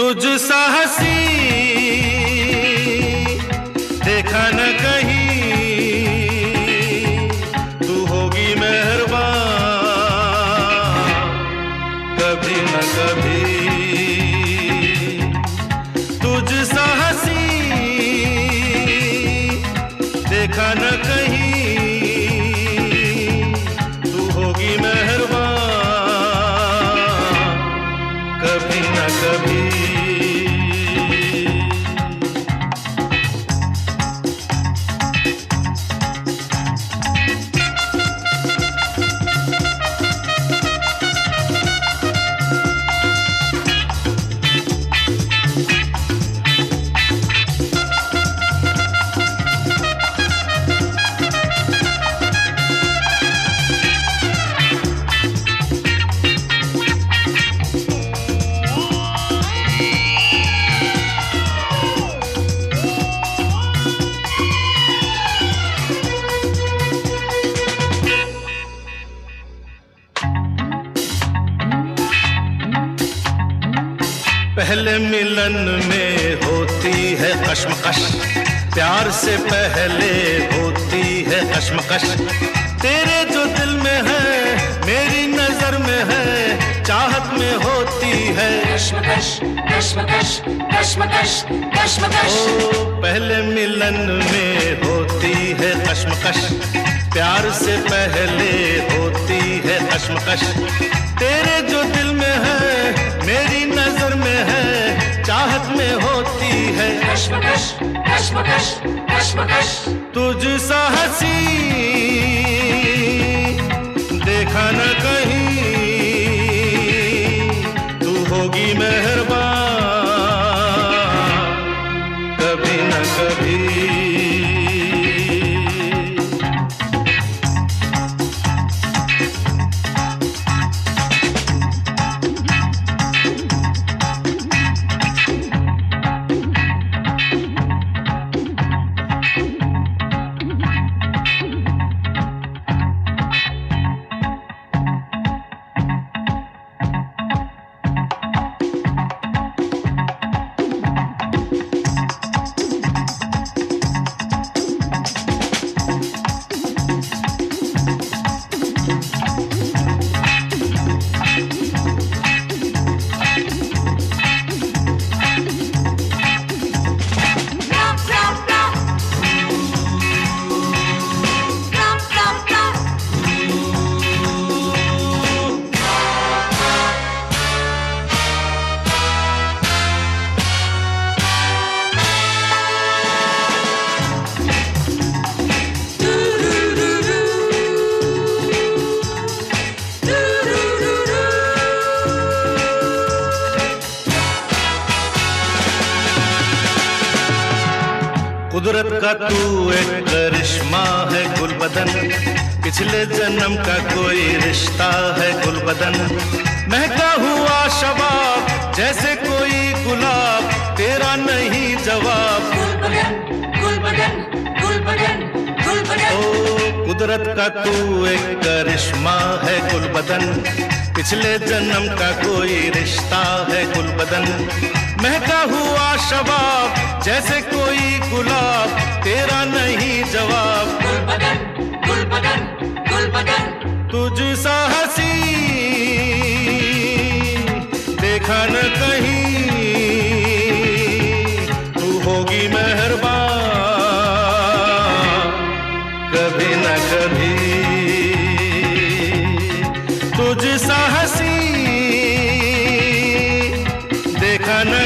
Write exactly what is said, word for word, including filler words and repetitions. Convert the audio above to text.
तुझ सा हसी देखा न कहीं, तू होगी मेहरबान कभी न कभी। तुझ सा हसी देखा न कहीं, तू होगी मेहरबान कभी न कभी। पहले मिलन में होती है कश्मकश, प्यार से पहले होती है कश्मकश। तेरे जो दिल में है मेरी नजर में है, चाहत में होती है कश्मकश कश्मकश कश्मकश कश्मकश। ओ पहले मिलन में होती है कश्मकश, प्यार से पहले होती है कश्मकश। तेरे जो दिल में है मेरी नजर में है, चाहत में होती है कश्मकश कश्मकश कश्मकश। तुझ सा हसी देखा न कहीं, तू होगी मेहरबान कभी न कभी। कुदरत का तू एक करिश्मा है गुलबदन, पिछले जन्म का कोई रिश्ता है गुलबदन। महका हुआ शबाब जैसे कोई गुलाब, तेरा नहीं जवाब गुलबदन गुलबदन गुलबदन गुलबदन। ओ कुदरत का तू एक करिश्मा है गुलबदन, पिछले जन्म का कोई रिश्ता है गुलबदन। महका हुआ शबाब जैसे कोई गुलाब, तेरा नहीं जवाब गुलबदन गुलबदन गुलबदन। तुझ सा हसी देखा न कहीं, तू होगी मेहरबान कभी न कभी। तुझ सा हसी देखा न